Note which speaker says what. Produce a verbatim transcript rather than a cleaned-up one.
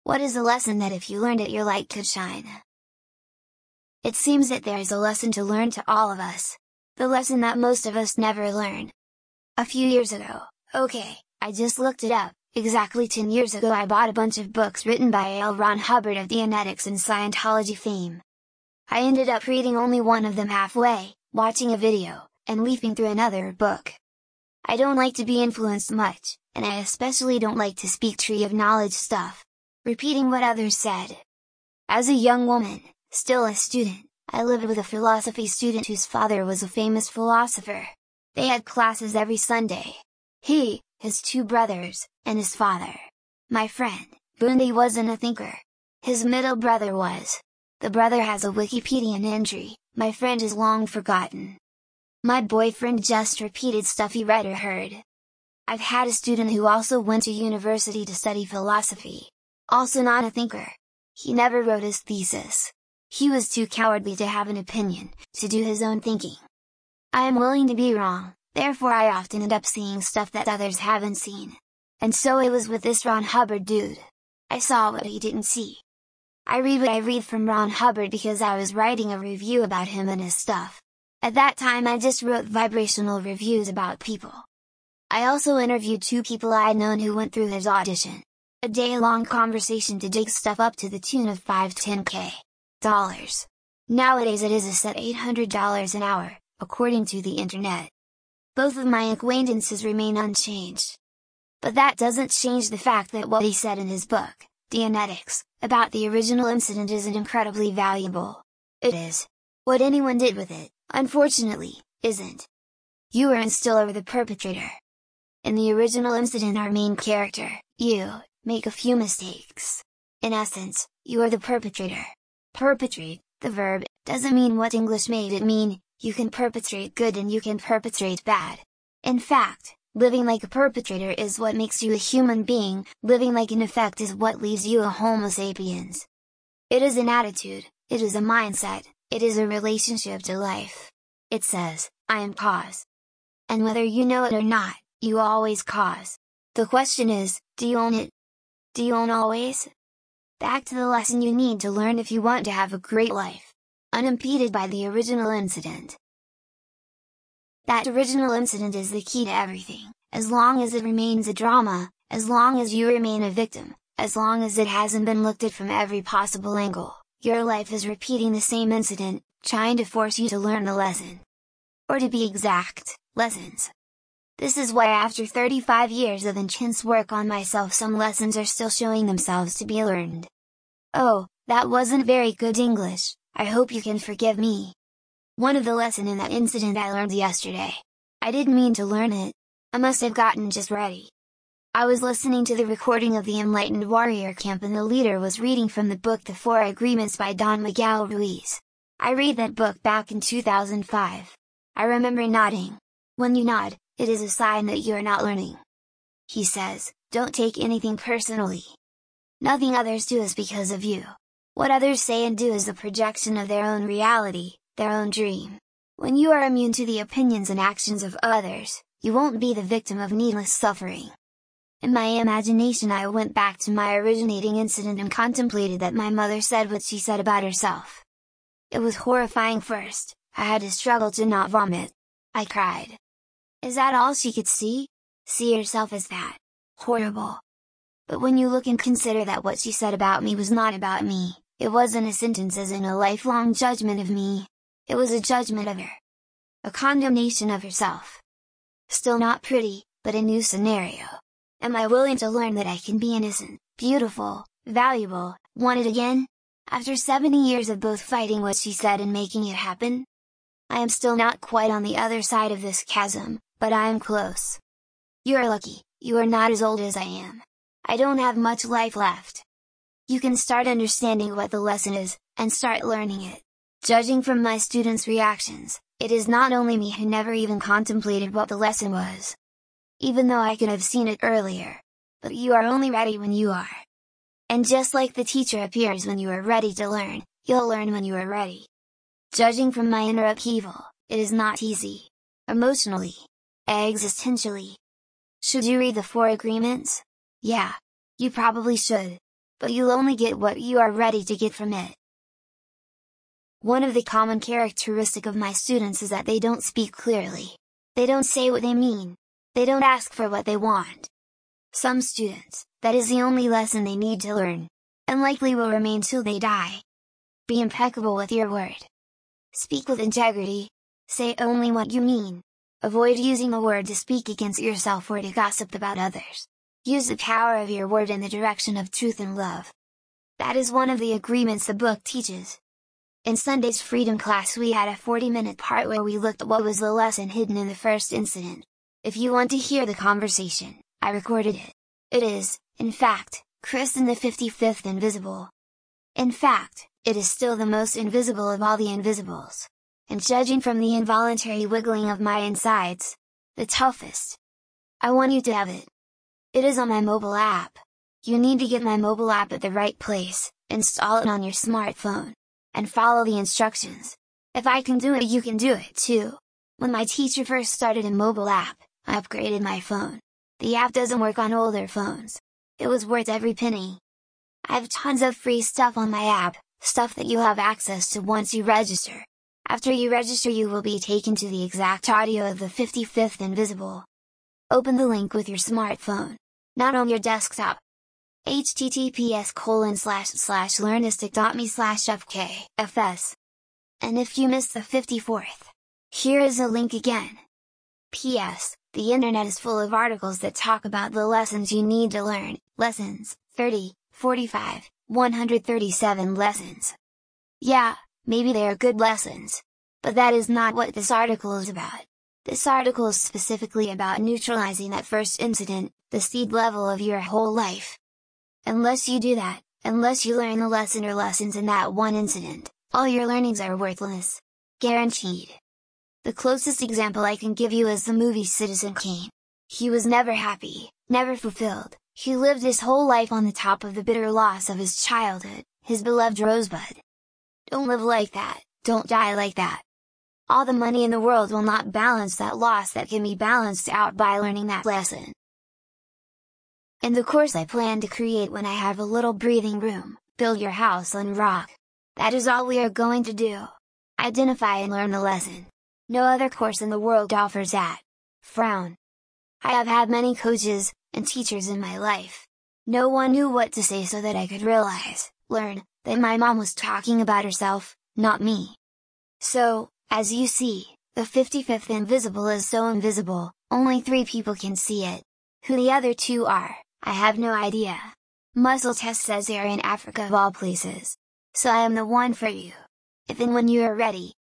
Speaker 1: What is a lesson that if you learned it your light could shine? It seems that there is a lesson to learn to all of us. The lesson that most of us never learn. A few years ago, okay, I just looked it up, exactly ten years ago I bought a bunch of books written by L. Ron Hubbard of Dianetics and Scientology fame. I ended up reading only one of them halfway, watching a video, and leafing through another book. I don't like to be influenced much, and I especially don't like to speak tree of knowledge stuff, repeating what others said. As a young woman, still a student, I lived with a philosophy student whose father was a famous philosopher. They had classes every Sunday. He, his two brothers, and his father. My friend, Bundy wasn't a thinker. His middle brother was. The brother has a Wikipedian entry, my friend is long forgotten. My boyfriend just repeated stuff he read or heard. I've had a student who also went to university to study philosophy. Also not a thinker. He never wrote his thesis. He was too cowardly to have an opinion, to do his own thinking. I am willing to be wrong, therefore I often end up seeing stuff that others haven't seen. And so it was with this Ron Hubbard dude. I saw what he didn't see. I read what I read from Ron Hubbard because I was writing a review about him and his stuff. At that time I just wrote vibrational reviews about people. I also interviewed two people I had known who went through his audition. A day-long conversation to dig stuff up to the tune of five to ten K dollars. Nowadays it is a set eight hundred dollars an hour, according to the internet. Both of my acquaintances remain unchanged. But that doesn't change the fact that what he said in his book, Dianetics, about the original incident isn't incredibly valuable. It is. What anyone did with it, unfortunately, isn't. You are and still are the perpetrator. In the original incident our main character, you, make a few mistakes. In essence, you are the perpetrator. Perpetrate, the verb, doesn't mean what English made it mean, you can perpetrate good and you can perpetrate bad. In fact, living like a perpetrator is what makes you a human being, living like an effect is what leaves you a Homo sapiens. It is an attitude, it is a mindset, it is a relationship to life. It says, I am cause. And whether you know it or not, you always cause. The question is, do you own it? Do you own always? Back to the lesson you need to learn if you want to have a great life. Unimpeded by the original incident. That original incident is the key to everything, as long as it remains a drama, as long as you remain a victim, as long as it hasn't been looked at from every possible angle, your life is repeating the same incident, trying to force you to learn the lesson. Or to be exact, lessons. This is why after thirty-five years of intense work on myself some lessons are still showing themselves to be learned. Oh, that wasn't very good English, I hope you can forgive me. One of the lessons in that incident I learned yesterday. I didn't mean to learn it. I must have gotten just ready. I was listening to the recording of the Enlightened Warrior Camp and the leader was reading from the book The Four Agreements by Don Miguel Ruiz. I read that book back in two thousand five. I remember nodding. When you nod, it is a sign that you are not learning. He says, don't take anything personally. Nothing others do is because of you. What others say and do is a projection of their own reality, their own dream. When you are immune to the opinions and actions of others, you won't be the victim of needless suffering. In my imagination I went back to my originating incident and contemplated that my mother said what she said about herself. It was horrifying first, I had to struggle to not vomit. I cried. Is that all she could see? See herself as that? Horrible. But when you look and consider that what she said about me was not about me, it wasn't a sentence as in a lifelong judgment of me. It was a judgment of her. A condemnation of herself. Still not pretty, but a new scenario. Am I willing to learn that I can be innocent, beautiful, valuable, wanted again? After seventy years of both fighting what she said and making it happen? I am still not quite on the other side of this chasm, but I am close. You are lucky, you are not as old as I am. I don't have much life left. You can start understanding what the lesson is, and start learning it. Judging from my students' reactions, it is not only me who never even contemplated what the lesson was. Even though I could have seen it earlier. But you are only ready when you are. And just like the teacher appears when you are ready to learn, you'll learn when you are ready. Judging from my inner upheaval, it is not easy. Emotionally. Existentially. Should you read the Four Agreements? Yeah. You probably should. but you'll only get what you are ready to get from it. One of the common characteristics of my students is that they don't speak clearly. They don't say what they mean. They don't ask for what they want. Some students, that is the only lesson they need to learn, and likely will remain till they die. Be impeccable with your word. Speak with integrity. Say only what you mean. Avoid using a word to speak against yourself or to gossip about others. Use the power of your word in the direction of truth and love. That is one of the agreements the book teaches. In Sunday's Freedom class we had a forty minute part where we looked at what was the lesson hidden in the first incident. If you want to hear the conversation, I recorded it. It is, in fact, Chris and the fifty-fifth Invisible. In fact, it is still the most invisible of all the invisibles. And judging from the involuntary wiggling of my insides, the toughest. I want you to have it. It is on my mobile app. You need to get my mobile app at the right place, install it on your smartphone, and follow the instructions. If I can do it, you can do it too. When my teacher first started a mobile app, I upgraded my phone. The app doesn't work on older phones. It was worth every penny. I have tons of free stuff on my app, stuff that you have access to once you register. After you register you will be taken to the exact audio of the fifty-fifth Invisible. Open the link with your smartphone, not on your desktop. https colon slash slash learnistic.me slash fkfs. And if you missed the fifty-fourth, here is a link again. P S. The internet is full of articles that talk about the lessons you need to learn, lessons, thirty, forty-five, one hundred thirty-seven lessons. Yeah, maybe they are good lessons. But that is not what this article is about. This article is specifically about neutralizing that first incident, the seed level of your whole life. Unless you do that, unless you learn the lesson or lessons in that one incident, all your learnings are worthless. Guaranteed. The closest example I can give you is the movie Citizen Kane. He was never happy, never fulfilled, he lived his whole life on the top of the bitter loss of his childhood, his beloved Rosebud. Don't live like that, don't die like that. All the money in the world will not balance that loss that can be balanced out by learning that lesson. In the course I plan to create when I have a little breathing room, Build Your House on Rock. That is all we are going to do. Identify and learn the lesson. No other course in the world offers that. Frown. I have had many coaches, and teachers in my life. No one knew what to say so that I could realize, learn, that my mom was talking about herself, not me. So, as you see, the fifty-fifth Invisible is so invisible, only three people can see it. Who the other two are, I have no idea. Muscle Test says they are in Africa of all places. So I am the one for you. If and when you are ready,